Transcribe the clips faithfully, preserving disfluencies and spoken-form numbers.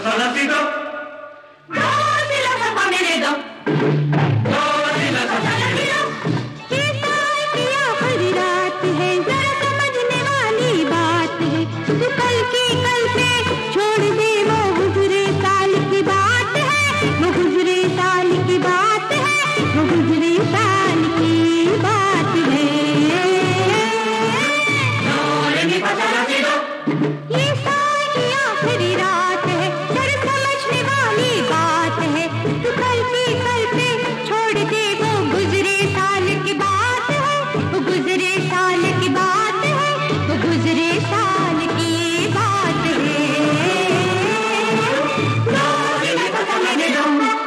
pasó nacido. No, si la sopa me le do. No, si la sopa me le do. ये साल की आखिरी रात है, जरा समझने वाली बात है। तू कल की कल पे छोड़ दे, वो गुजरे साल की बात है, वो गुजरे साल की बात है, वो गुजरे साल की बात है। No, le mi pasó nacido. ये साल की आखिरी रात है, जरा समझने वाली बात है। तू कल की कल पे छोड़ दे, वो गुजरे साल की बात है, वो गुजरे साल की बात है, वो गुजरे साल की बात है। No, le mi pasó nacido.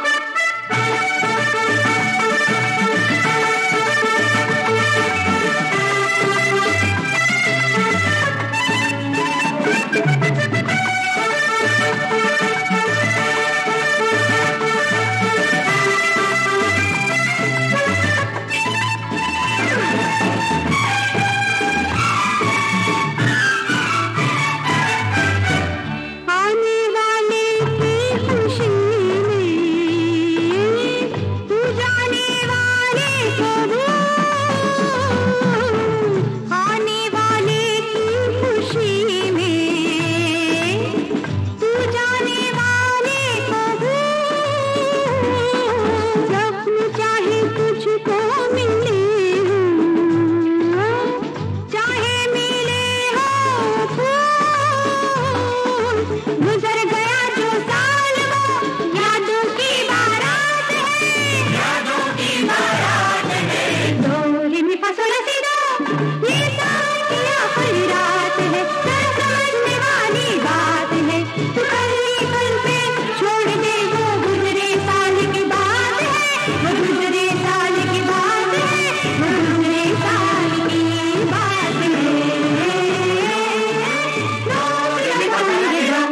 आने वाले की खुशी में तू जाने वाले को भूल, आने वाले की खुशी में तू जाने वाले को भूल। जब चाहे तुझको मिले हो, चाहे मिले हो फूल। गुजर गया जो साल वो यादों की बारात है, यादों की बारात है। दो रे मी फा sol ला सी दो। ये साल की आखिरी रात है, जरा समझने वाली बात है। तू कल ही कल पे छोड़ दे, वो गुजरे साल की बात है, वो गुजरे साल की बात है, वो गुजरे साल की बात है। दो रे मी फा sol ला सी दो।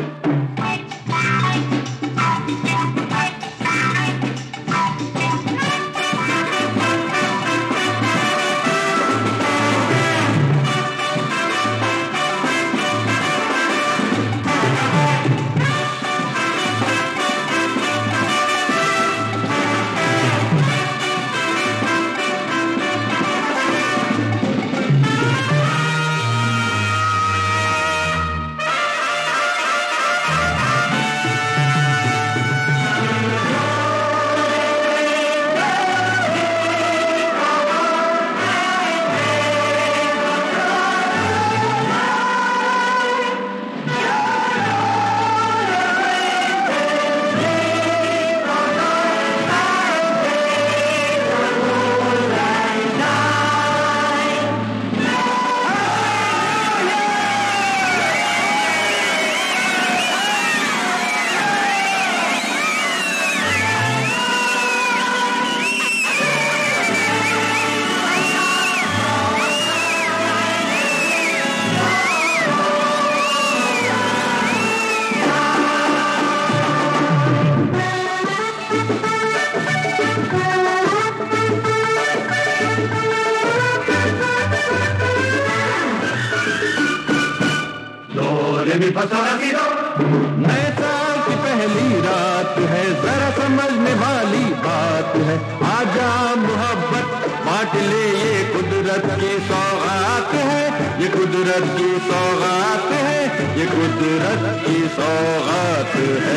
No, le mi pasó nacido. नए साल की पहली रात है, जरा समझने वाली बात है। आजा मोहब्बत बांट ले, ये कुदरत की सौगात है, ये कुदरत की सौगात है, ये कुदरत की सौगात है।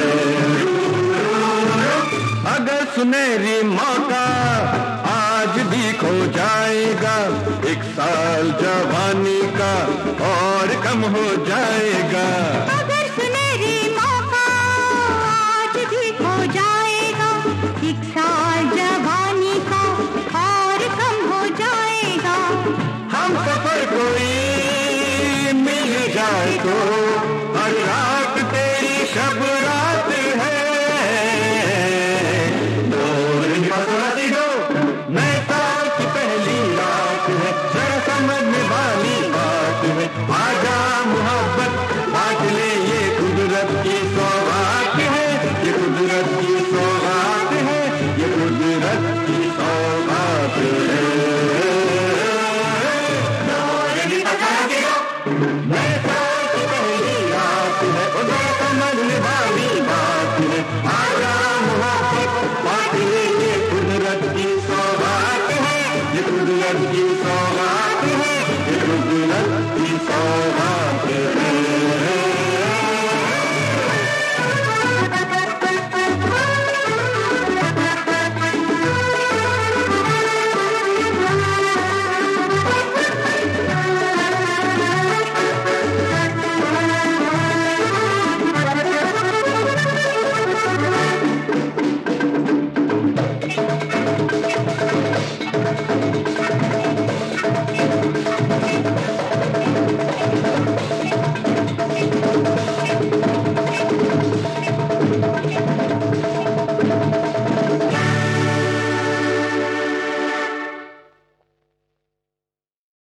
अगर सुनहरी मौका आज भी खो जाएगा, एक साल जवानी का और कम हो जाएगा। अगर सुनहरी मौका आज भी खो जाएगा, एक साल जवानी का और कम हो जाएगा। हम सफर कोई मिल जाए तो, हर रात तेरी शब रात है। No, le mi pasó nacido. नए साल की पहली रात है, जरा समझने वाली बात है। आजा मोहब्बत बांट ले, ये कुदरत की सौगात है, ये कुदरत की सौगात है, ये कुदरत की सौगात है। No, le mi pasó nacido. नए